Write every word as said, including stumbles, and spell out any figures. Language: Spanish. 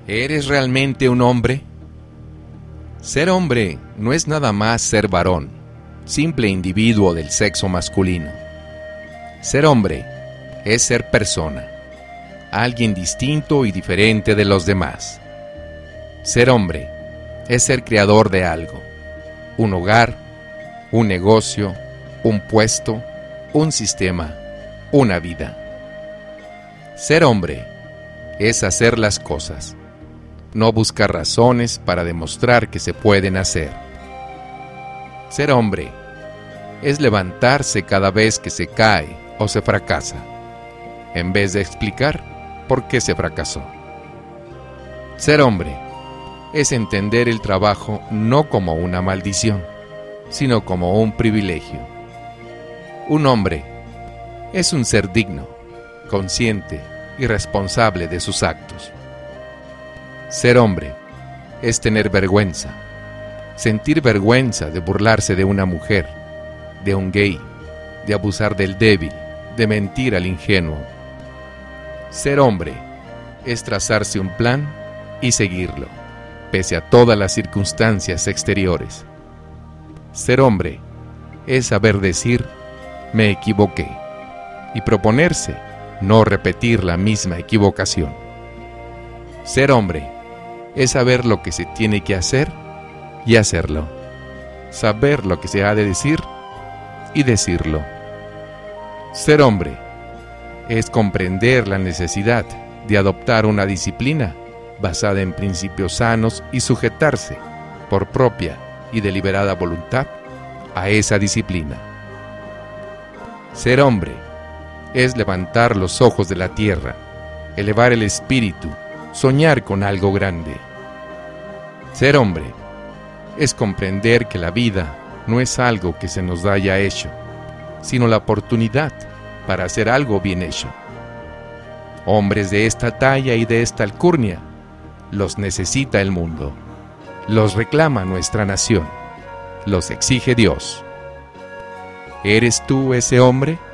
¿Eres realmente un hombre? Ser hombre no es nada más ser varón, simple individuo del sexo masculino. Ser hombre es ser persona, alguien distinto y diferente de los demás. Ser hombre es ser creador de algo, un hogar, un negocio, un puesto, un sistema, una vida. Ser hombre es hacer las cosas, no buscar razones para demostrar que se pueden hacer. Ser hombre es levantarse cada vez que se cae o se fracasa, en vez de explicar por qué se fracasó. Ser hombre es entender el trabajo no como una maldición, sino como un privilegio. Un hombre es un ser digno, consciente y responsable de sus actos. Ser hombre es tener vergüenza, sentir vergüenza de burlarse de una mujer, de un gay, de abusar del débil, de mentir al ingenuo. Ser hombre es trazarse un plan y seguirlo, pese a todas las circunstancias exteriores. Ser hombre es saber decir, me equivoqué, y proponerse no repetir la misma equivocación. Ser hombre es saber lo que se tiene que hacer y hacerlo, saber lo que se ha de decir y decirlo. Ser hombre es comprender la necesidad de adoptar una disciplina basada en principios sanos y sujetarse, por propia y deliberada voluntad, a esa disciplina. Ser hombre es levantar los ojos de la tierra, elevar el espíritu, soñar con algo grande. Ser hombre es comprender que la vida no es algo que se nos da ya hecho, sino la oportunidad para hacer algo bien hecho. Hombres de esta talla y de esta alcurnia los necesita el mundo, los reclama nuestra nación, los exige Dios. ¿Eres tú ese hombre?